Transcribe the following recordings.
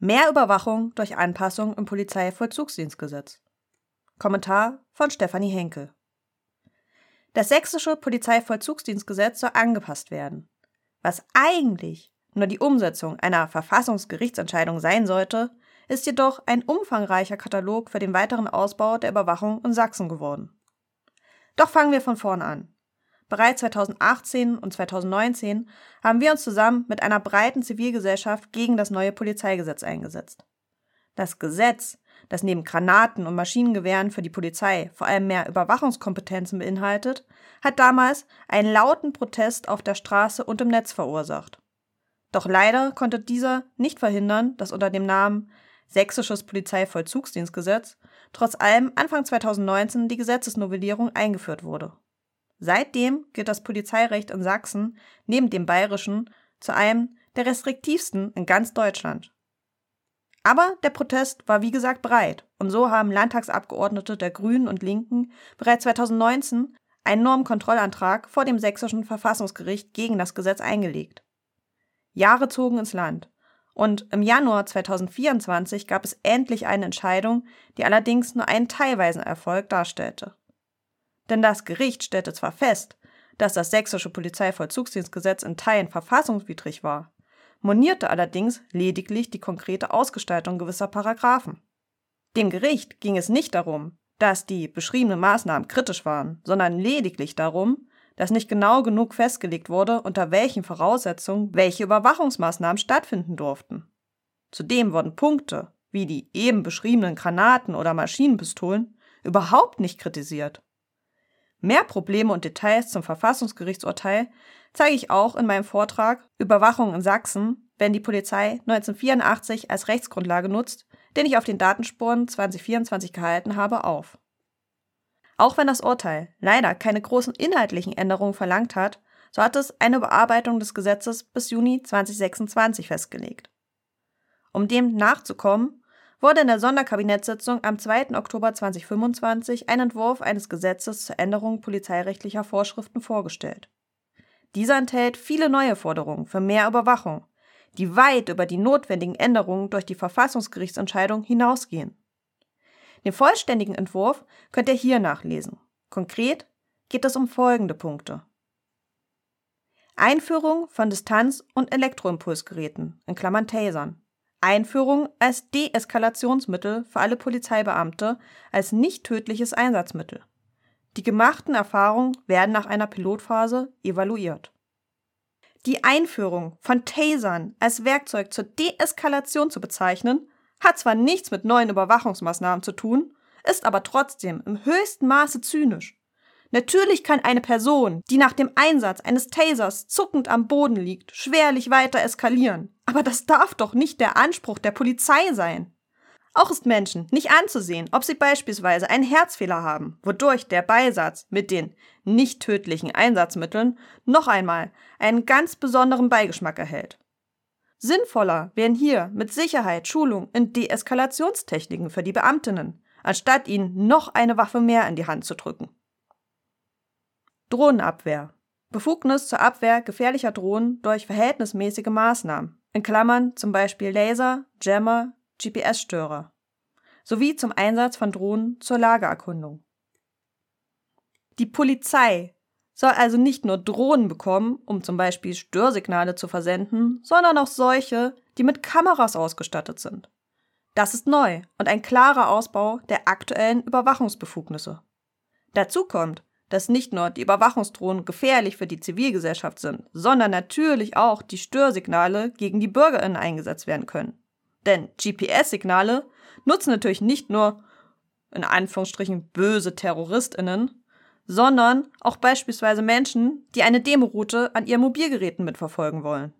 Mehr Überwachung durch Anpassung im Polizeivollzugsdienstgesetz. Kommentar von Stefanie Henkel. Das sächsische Polizeivollzugsdienstgesetz soll angepasst werden. Was eigentlich nur die Umsetzung einer Verfassungsgerichtsentscheidung sein sollte, ist jedoch ein umfangreicher Katalog für den weiteren Ausbau der Überwachung in Sachsen geworden. Doch fangen wir von vorne an. Bereits 2018 und 2019 haben wir uns zusammen mit einer breiten Zivilgesellschaft gegen das neue Polizeigesetz eingesetzt. Das Gesetz, das neben Granaten und Maschinengewehren für die Polizei vor allem mehr Überwachungskompetenzen beinhaltet, hat damals einen lauten Protest auf der Straße und im Netz verursacht. Doch leider konnte dieser nicht verhindern, dass unter dem Namen Sächsisches Polizeivollzugsdienstgesetz trotz allem Anfang 2019 die Gesetzesnovellierung eingeführt wurde. Seitdem gilt das Polizeirecht in Sachsen neben dem bayerischen zu einem der restriktivsten in ganz Deutschland. Aber der Protest war wie gesagt breit und so haben Landtagsabgeordnete der Grünen und Linken bereits 2019 einen Normkontrollantrag vor dem sächsischen Verfassungsgericht gegen das Gesetz eingelegt. Jahre zogen ins Land und im Januar 2024 gab es endlich eine Entscheidung, die allerdings nur einen teilweisen Erfolg darstellte. Denn das Gericht stellte zwar fest, dass das sächsische Polizeivollzugsdienstgesetz in Teilen verfassungswidrig war, monierte allerdings lediglich die konkrete Ausgestaltung gewisser Paragraphen. Dem Gericht ging es nicht darum, dass die beschriebenen Maßnahmen kritisch waren, sondern lediglich darum, dass nicht genau genug festgelegt wurde, unter welchen Voraussetzungen welche Überwachungsmaßnahmen stattfinden durften. Zudem wurden Punkte, wie die eben beschriebenen Granaten oder Maschinenpistolen, überhaupt nicht kritisiert. Mehr Probleme und Details zum Verfassungsgerichtsurteil zeige ich auch in meinem Vortrag Überwachung in Sachsen, wenn die Polizei 1984 als Rechtsgrundlage nutzt, den ich auf den Datenspuren 2024 gehalten habe, auf. Auch wenn das Urteil leider keine großen inhaltlichen Änderungen verlangt hat, so hat es eine Überarbeitung des Gesetzes bis Juni 2026 festgelegt. Um dem nachzukommen, wurde in der Sonderkabinettssitzung am 2. Oktober 2025 ein Entwurf eines Gesetzes zur Änderung polizeirechtlicher Vorschriften vorgestellt. Dieser enthält viele neue Forderungen für mehr Überwachung, die weit über die notwendigen Änderungen durch die Verfassungsgerichtsentscheidung hinausgehen. Den vollständigen Entwurf könnt ihr hier nachlesen. Konkret geht es um folgende Punkte. Einführung von Distanz- und Elektroimpulsgeräten (Tasern). Einführung als Deeskalationsmittel für alle Polizeibeamte als nicht tödliches Einsatzmittel. Die gemachten Erfahrungen werden nach einer Pilotphase evaluiert. Die Einführung von Tasern als Werkzeug zur Deeskalation zu bezeichnen, hat zwar nichts mit neuen Überwachungsmaßnahmen zu tun, ist aber trotzdem im höchsten Maße zynisch. Natürlich kann eine Person, die nach dem Einsatz eines Tasers zuckend am Boden liegt, schwerlich weiter eskalieren. Aber das darf doch nicht der Anspruch der Polizei sein. Auch ist Menschen nicht anzusehen, ob sie beispielsweise einen Herzfehler haben, wodurch der Beisatz mit den nicht tödlichen Einsatzmitteln noch einmal einen ganz besonderen Beigeschmack erhält. Sinnvoller wären hier mit Sicherheit Schulung in Deeskalationstechniken für die Beamtinnen, anstatt ihnen noch eine Waffe mehr in die Hand zu drücken. Drohnenabwehr. Befugnis zur Abwehr gefährlicher Drohnen durch verhältnismäßige Maßnahmen, in Klammern zum Beispiel Laser, Jammer, GPS-Störer, sowie zum Einsatz von Drohnen zur Lageerkundung. Die Polizei soll also nicht nur Drohnen bekommen, um zum Beispiel Störsignale zu versenden, sondern auch solche, die mit Kameras ausgestattet sind. Das ist neu und ein klarer Ausbau der aktuellen Überwachungsbefugnisse. Dazu kommt, dass nicht nur die Überwachungsdrohnen gefährlich für die Zivilgesellschaft sind, sondern natürlich auch die Störsignale gegen die BürgerInnen eingesetzt werden können. Denn GPS-Signale nutzen natürlich nicht nur, in Anführungsstrichen, böse TerroristInnen, sondern auch beispielsweise Menschen, die eine Demoroute an ihren Mobilgeräten mitverfolgen wollen.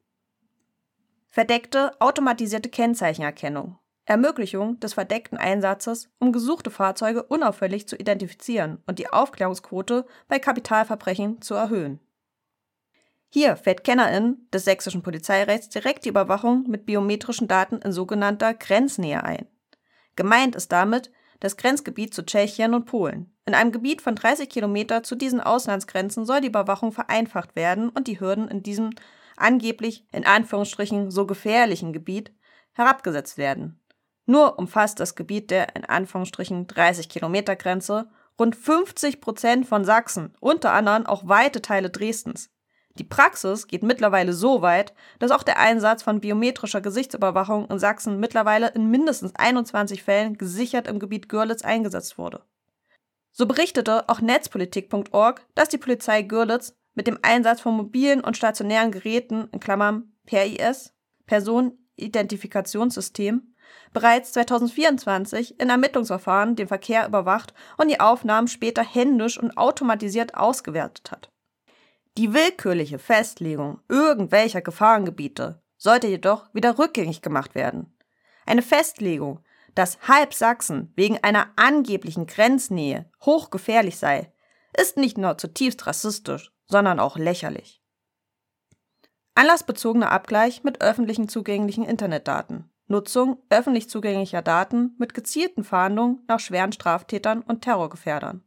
Verdeckte automatisierte Kennzeichenerkennung. Ermöglichung des verdeckten Einsatzes, um gesuchte Fahrzeuge unauffällig zu identifizieren und die Aufklärungsquote bei Kapitalverbrechen zu erhöhen. Hier fällt KennerInnen des sächsischen Polizeirechts direkt die Überwachung mit biometrischen Daten in sogenannter Grenznähe ein. Gemeint ist damit das Grenzgebiet zu Tschechien und Polen. In einem Gebiet von 30 Kilometer zu diesen Auslandsgrenzen soll die Überwachung vereinfacht werden und die Hürden in diesem angeblich in Anführungsstrichen so gefährlichen Gebiet herabgesetzt werden. Nur umfasst das Gebiet der in Anführungsstrichen 30-Kilometer-Grenze rund 50% von Sachsen, unter anderem auch weite Teile Dresdens. Die Praxis geht mittlerweile so weit, dass auch der Einsatz von biometrischer Gesichtsüberwachung in Sachsen mittlerweile in mindestens 21 Fällen gesichert im Gebiet Görlitz eingesetzt wurde. So berichtete auch netzpolitik.org, dass die Polizei Görlitz mit dem Einsatz von mobilen und stationären Geräten (PIS, Personenidentifikationssystem) bereits 2024 in Ermittlungsverfahren den Verkehr überwacht und die Aufnahmen später händisch und automatisiert ausgewertet hat. Die willkürliche Festlegung irgendwelcher Gefahrengebiete sollte jedoch wieder rückgängig gemacht werden. Eine Festlegung, dass halb Sachsen wegen einer angeblichen Grenznähe hochgefährlich sei, ist nicht nur zutiefst rassistisch, sondern auch lächerlich. Anlassbezogener Abgleich mit öffentlichen zugänglichen Internetdaten. Nutzung öffentlich zugänglicher Daten mit gezielten Fahndungen nach schweren Straftätern und Terrorgefährdern.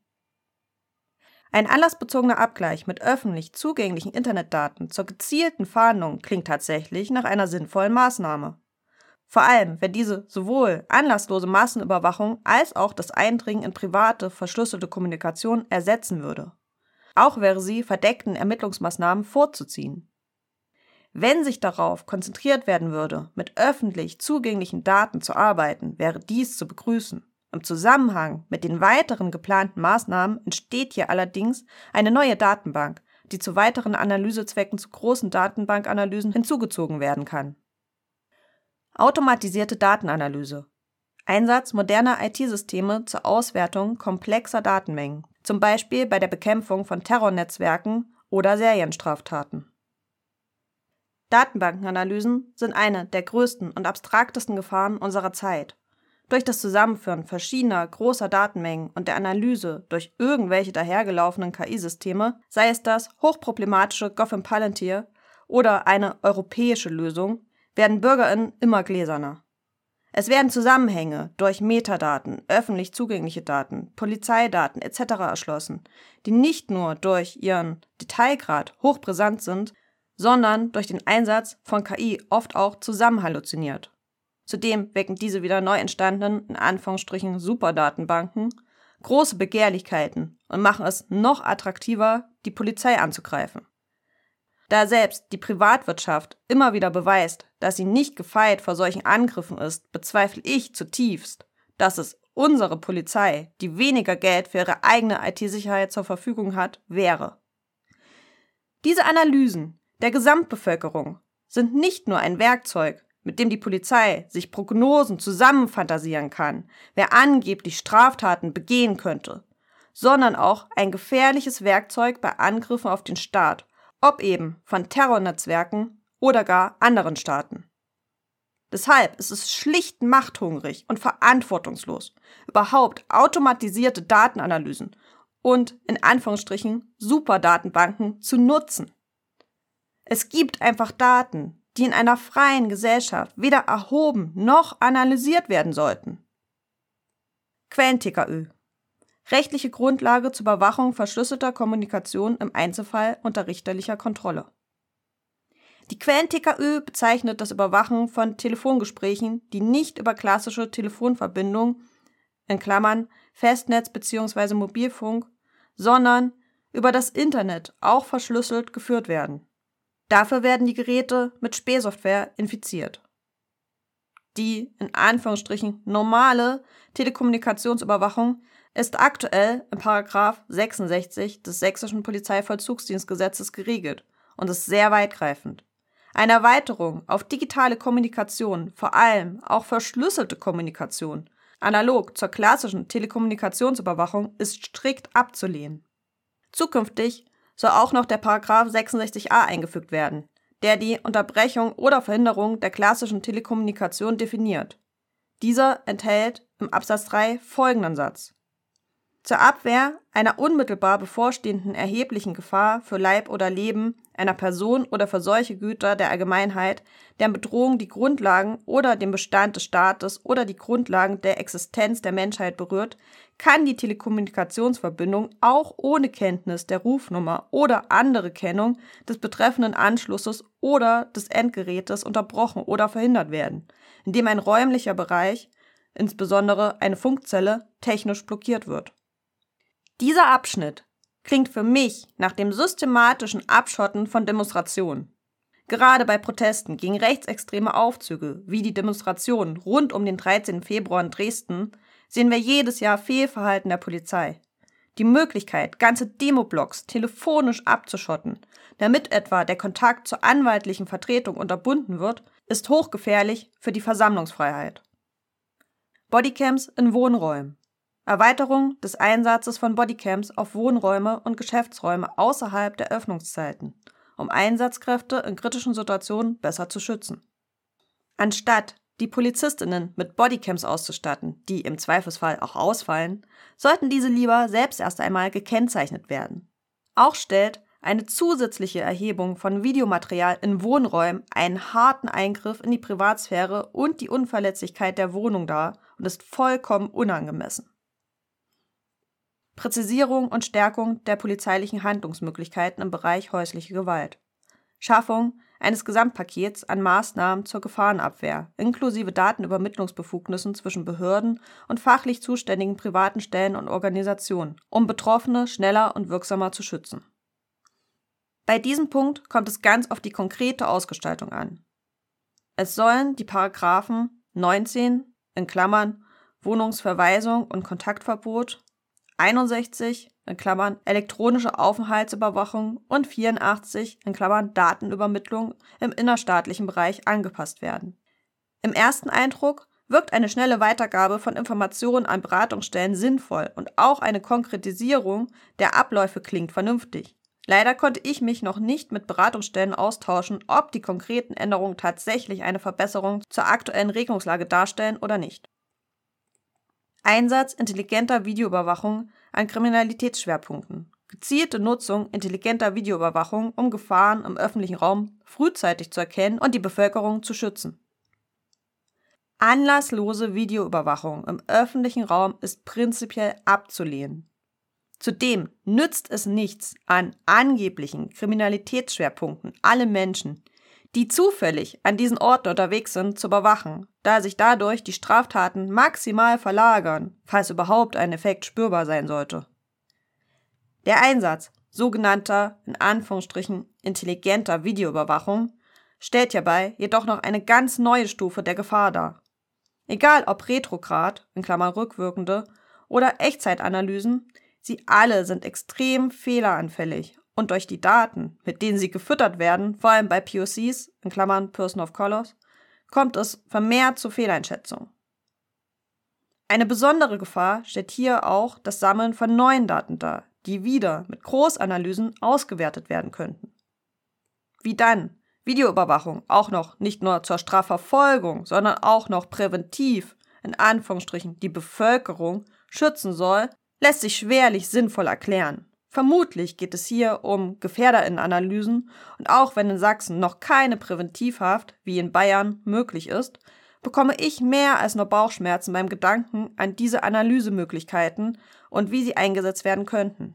Ein anlassbezogener Abgleich mit öffentlich zugänglichen Internetdaten zur gezielten Fahndung klingt tatsächlich nach einer sinnvollen Maßnahme. Vor allem, wenn diese sowohl anlasslose Massenüberwachung als auch das Eindringen in private, verschlüsselte Kommunikation ersetzen würde. Auch wäre sie verdeckten Ermittlungsmaßnahmen vorzuziehen. Wenn sich darauf konzentriert werden würde, mit öffentlich zugänglichen Daten zu arbeiten, wäre dies zu begrüßen. Im Zusammenhang mit den weiteren geplanten Maßnahmen entsteht hier allerdings eine neue Datenbank, die zu weiteren Analysezwecken zu großen Datenbankanalysen hinzugezogen werden kann. Automatisierte Datenanalyse. Einsatz moderner IT-Systeme zur Auswertung komplexer Datenmengen, zum Beispiel bei der Bekämpfung von Terrornetzwerken oder Serienstraftaten. Datenbankenanalysen sind eine der größten und abstraktesten Gefahren unserer Zeit. Durch das Zusammenführen verschiedener großer Datenmengen und der Analyse durch irgendwelche dahergelaufenen KI-Systeme, sei es das hochproblematische Gotham Palantir oder eine europäische Lösung, werden BürgerInnen immer gläserner. Es werden Zusammenhänge durch Metadaten, öffentlich zugängliche Daten, Polizeidaten etc. erschlossen, die nicht nur durch ihren Detailgrad hochbrisant sind, sondern durch den Einsatz von KI oft auch zusammenhalluziniert. Zudem wecken diese wieder neu entstandenen, in Anführungsstrichen Superdatenbanken, große Begehrlichkeiten und machen es noch attraktiver, die Polizei anzugreifen. Da selbst die Privatwirtschaft immer wieder beweist, dass sie nicht gefeit vor solchen Angriffen ist, bezweifle ich zutiefst, dass es unsere Polizei, die weniger Geld für ihre eigene IT-Sicherheit zur Verfügung hat, wäre. Diese Analysen der Gesamtbevölkerung sind nicht nur ein Werkzeug, mit dem die Polizei sich Prognosen zusammenfantasieren kann, wer angeblich Straftaten begehen könnte, sondern auch ein gefährliches Werkzeug bei Angriffen auf den Staat, ob eben von Terrornetzwerken oder gar anderen Staaten. Deshalb ist es schlicht machthungrig und verantwortungslos, überhaupt automatisierte Datenanalysen und in Anführungsstrichen Superdatenbanken zu nutzen. Es gibt einfach Daten, die in einer freien Gesellschaft weder erhoben noch analysiert werden sollten. Quellen-TKÜ. Rechtliche Grundlage zur Überwachung verschlüsselter Kommunikation im Einzelfall unter richterlicher Kontrolle. Die Quellen-TKÜ bezeichnet das Überwachen von Telefongesprächen, die nicht über klassische Telefonverbindungen in Klammern Festnetz bzw. Mobilfunk, sondern über das Internet auch verschlüsselt geführt werden. Dafür werden die Geräte mit Spähsoftware infiziert. Die, in Anführungsstrichen, normale Telekommunikationsüberwachung ist aktuell in § 66 des Sächsischen Polizeivollzugsdienstgesetzes geregelt und ist sehr weitgreifend. Eine Erweiterung auf digitale Kommunikation, vor allem auch verschlüsselte Kommunikation, analog zur klassischen Telekommunikationsüberwachung, ist strikt abzulehnen. Zukünftig soll auch noch der § 66a eingefügt werden, der die Unterbrechung oder Verhinderung der klassischen Telekommunikation definiert. Dieser enthält im Absatz 3 folgenden Satz: Zur Abwehr einer unmittelbar bevorstehenden erheblichen Gefahr für Leib oder Leben einer Person oder für solche Güter der Allgemeinheit, deren Bedrohung die Grundlagen oder den Bestand des Staates oder die Grundlagen der Existenz der Menschheit berührt, kann die Telekommunikationsverbindung auch ohne Kenntnis der Rufnummer oder andere Kennung des betreffenden Anschlusses oder des Endgerätes unterbrochen oder verhindert werden. in dem ein räumlicher Bereich, insbesondere eine Funkzelle, technisch blockiert wird. Dieser Abschnitt klingt für mich nach dem systematischen Abschotten von Demonstrationen. Gerade bei Protesten gegen rechtsextreme Aufzüge, wie die Demonstrationen rund um den 13. Februar in Dresden, sehen wir jedes Jahr Fehlverhalten der Polizei. Die Möglichkeit, ganze Demoblocks telefonisch abzuschotten, damit etwa der Kontakt zur anwaltlichen Vertretung unterbunden wird, ist hochgefährlich für die Versammlungsfreiheit. Bodycams in Wohnräumen. Erweiterung des Einsatzes von Bodycams auf Wohnräume und Geschäftsräume außerhalb der Öffnungszeiten, um Einsatzkräfte in kritischen Situationen besser zu schützen. Anstatt die PolizistInnen mit Bodycams auszustatten, die im Zweifelsfall auch ausfallen, sollten diese lieber selbst erst einmal gekennzeichnet werden. Auch stellt eine zusätzliche Erhebung von Videomaterial in Wohnräumen einen harten Eingriff in die Privatsphäre und die Unverletzlichkeit der Wohnung dar und ist vollkommen unangemessen. Präzisierung und Stärkung der polizeilichen Handlungsmöglichkeiten im Bereich häusliche Gewalt. Schaffung eines Gesamtpakets an Maßnahmen zur Gefahrenabwehr, inklusive Datenübermittlungsbefugnissen zwischen Behörden und fachlich zuständigen privaten Stellen und Organisationen, um Betroffene schneller und wirksamer zu schützen. Bei diesem Punkt kommt es ganz auf die konkrete Ausgestaltung an. Es sollen die Paragraphen 19 in Klammern Wohnungsverweisung und Kontaktverbot, 61 in Klammern elektronische Aufenthaltsüberwachung und 84 in Klammern Datenübermittlung im innerstaatlichen Bereich angepasst werden. Im ersten Eindruck wirkt eine schnelle Weitergabe von Informationen an Beratungsstellen sinnvoll und auch eine Konkretisierung der Abläufe klingt vernünftig. Leider konnte ich mich noch nicht mit Beratungsstellen austauschen, ob die konkreten Änderungen tatsächlich eine Verbesserung zur aktuellen Regelungslage darstellen oder nicht. Einsatz intelligenter Videoüberwachung an Kriminalitätsschwerpunkten. Gezielte Nutzung intelligenter Videoüberwachung, um Gefahren im öffentlichen Raum frühzeitig zu erkennen und die Bevölkerung zu schützen. Anlasslose Videoüberwachung im öffentlichen Raum ist prinzipiell abzulehnen. Zudem nützt es nichts, an angeblichen Kriminalitätsschwerpunkten alle Menschen, die zufällig an diesen Orten unterwegs sind, zu überwachen, da sich dadurch die Straftaten maximal verlagern, falls überhaupt ein Effekt spürbar sein sollte. Der Einsatz sogenannter, in Anführungsstrichen, intelligenter Videoüberwachung stellt hierbei jedoch noch eine ganz neue Stufe der Gefahr dar. Egal ob retrograd, in Klammern rückwirkende, oder Echtzeitanalysen, sie alle sind extrem fehleranfällig und durch die Daten, mit denen sie gefüttert werden, vor allem bei POCs, in Klammern Person of Colors, kommt es vermehrt zu Fehleinschätzungen. Eine besondere Gefahr stellt hier auch das Sammeln von neuen Daten dar, die wieder mit Großanalysen ausgewertet werden könnten. Wie dann Videoüberwachung auch noch nicht nur zur Strafverfolgung, sondern auch noch präventiv, in Anführungsstrichen, die Bevölkerung schützen soll, lässt sich schwerlich sinnvoll erklären. Vermutlich geht es hier um GefährderInnen-Analysen und auch wenn in Sachsen noch keine Präventivhaft, wie in Bayern, möglich ist, bekomme ich mehr als nur Bauchschmerzen beim Gedanken an diese Analysemöglichkeiten und wie sie eingesetzt werden könnten.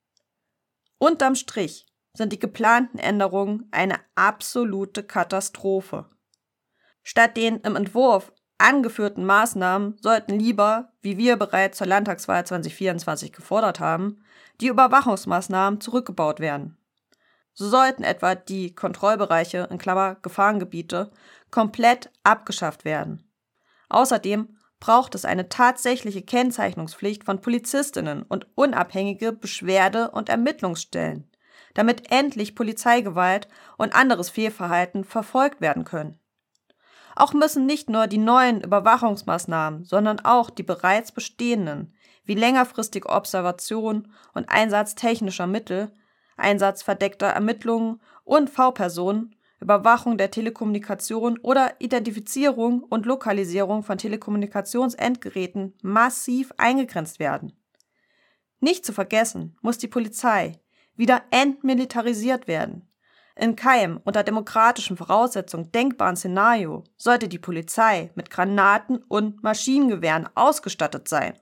Unterm Strich sind die geplanten Änderungen eine absolute Katastrophe. Statt den im Entwurf angeführten Maßnahmen sollten lieber, wie wir bereits zur Landtagswahl 2024 gefordert haben, die Überwachungsmaßnahmen zurückgebaut werden. So sollten etwa die Kontrollbereiche in Klammer Gefahrengebiete komplett abgeschafft werden. Außerdem braucht es eine tatsächliche Kennzeichnungspflicht von PolizistInnen und unabhängige Beschwerde- und Ermittlungsstellen, damit endlich Polizeigewalt und anderes Fehlverhalten verfolgt werden können. Auch müssen nicht nur die neuen Überwachungsmaßnahmen, sondern auch die bereits bestehenden, wie längerfristige Observation und Einsatz technischer Mittel, Einsatz verdeckter Ermittlungen und V-Personen, Überwachung der Telekommunikation oder Identifizierung und Lokalisierung von Telekommunikationsendgeräten massiv eingegrenzt werden. Nicht zu vergessen muss die Polizei wieder entmilitarisiert werden. In keinem unter demokratischen Voraussetzungen denkbaren Szenario sollte die Polizei mit Granaten und Maschinengewehren ausgestattet sein.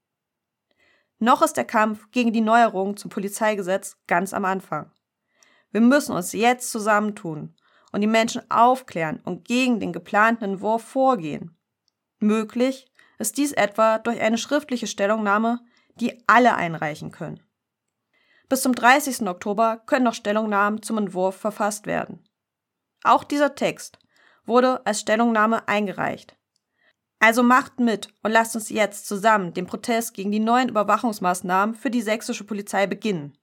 Noch ist der Kampf gegen die Neuerungen zum Polizeigesetz ganz am Anfang. Wir müssen uns jetzt zusammentun und die Menschen aufklären und gegen den geplanten Entwurf vorgehen. Möglich ist dies etwa durch eine schriftliche Stellungnahme, die alle einreichen können. Bis zum 30. Oktober können noch Stellungnahmen zum Entwurf verfasst werden. Auch dieser Text wurde als Stellungnahme eingereicht. Also macht mit und lasst uns jetzt zusammen den Protest gegen die neuen Überwachungsmaßnahmen für die sächsische Polizei beginnen.